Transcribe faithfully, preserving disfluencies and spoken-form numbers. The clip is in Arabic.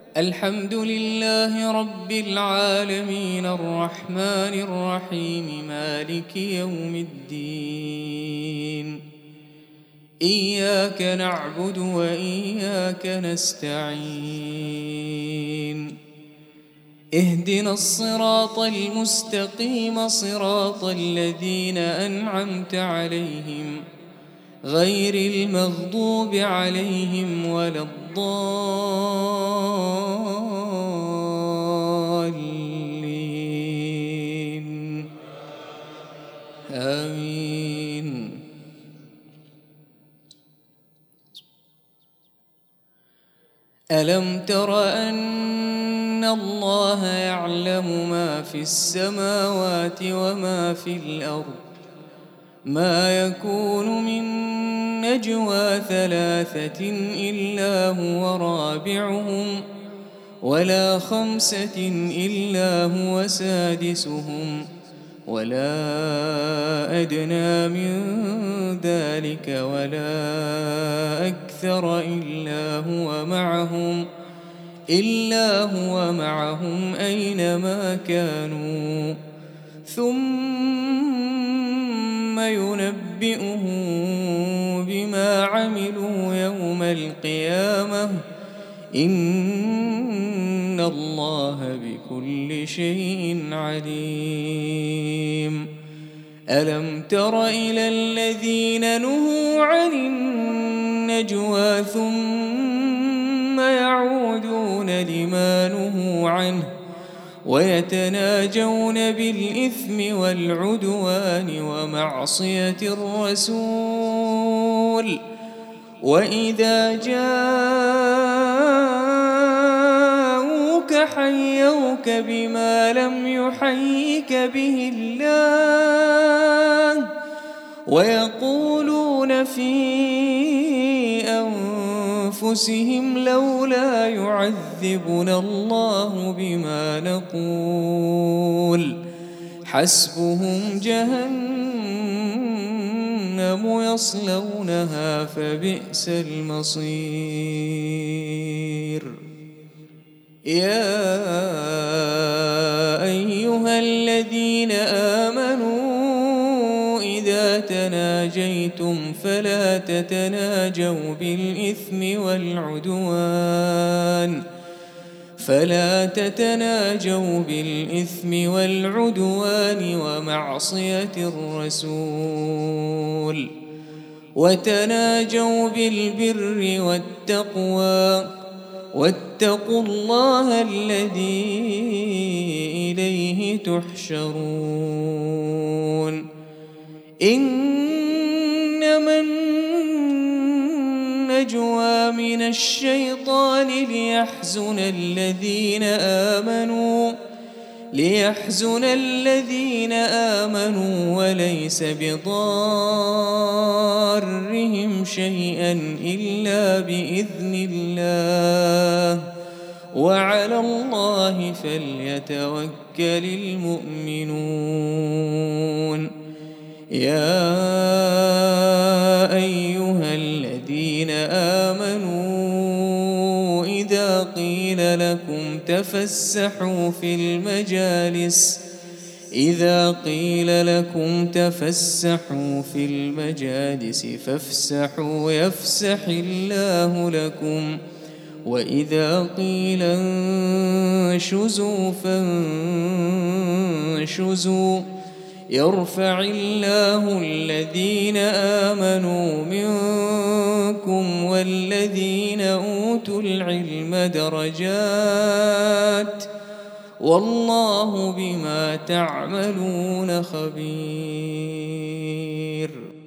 الحمد لله رب العالمين الرحمن الرحيم مالك يوم الدين. إياك نعبد وإياك نستعين. اهدنا الصراط المستقيم صراط الذين أنعمت عليهم غير المغضوب عليهم ولا الضالين آمين. ألم تر أن الله يعلم ما في السماوات وما في الأرض؟ ما يكون من نجوى ثلاثة إلا هو رابعهم ولا خمسة إلا هو سادسهم ولا أدنى من ذلك ولا أكثر إلا هو معهم إلا هو معهم أينما كانوا ثم ينبئهم بما عملوا يوم القيامة إن الله بكل شيء عليم. ألم تر إلى الذين نهوا عن النجوى ثم يعودون لما نهوا عنه ويتناجون بالإثم والعدوان ومعصية الرسول وإذا جاءوك حيوك بما لم يحيك به الله ويقولون في أنفسهم لولا يعذبنا الله بما نقول حسبهم جهنم يصلونها فبئس المصير. يا أيها الذين آمنوا إذا تناجيتم فلا تتناجوا بالإثم والعدوان فلا تتناجوا بالإثم والعدوان ومعصية الرسول وتناجوا بالبر والتقوى واتقوا الله الذي إليه تحشرون. إنما النجوى من الشيطان ليحزن الذين آمنوا ليحزن الذين آمنوا وليس بضارهم شيئا إلا بإذن الله وعلى الله فليتوكل المؤمنون. يا أيها الذين آمنوا إذا قيل لكم تفسحوا في المجالس إذا قيل لكم تفسحوا في المجالس فافسحوا يفسح الله لكم وإذا قيل انشزوا فانشزوا يرفع الله الذين آمنوا منكم والذين أوتوا العلم درجات والله بما تعملون خبير.